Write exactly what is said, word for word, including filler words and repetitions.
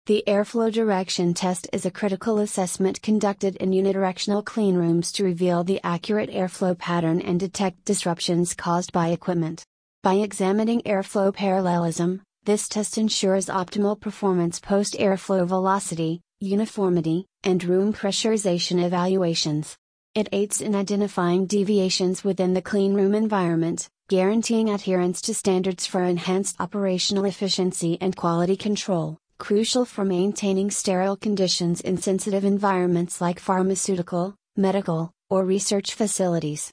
The airflow direction test is a critical assessment conducted in unidirectional cleanrooms to reveal the accurate airflow pattern and detect disruptions caused by equipment. By examining airflow parallelism, this test ensures optimal performance post-airflow velocity, uniformity, and room pressurization evaluations. It aids in identifying deviations within the cleanroom environment, guaranteeing adherence to standards for enhanced operational efficiency and quality control, crucial for maintaining sterile conditions in sensitive environments like pharmaceutical, medical, or research facilities.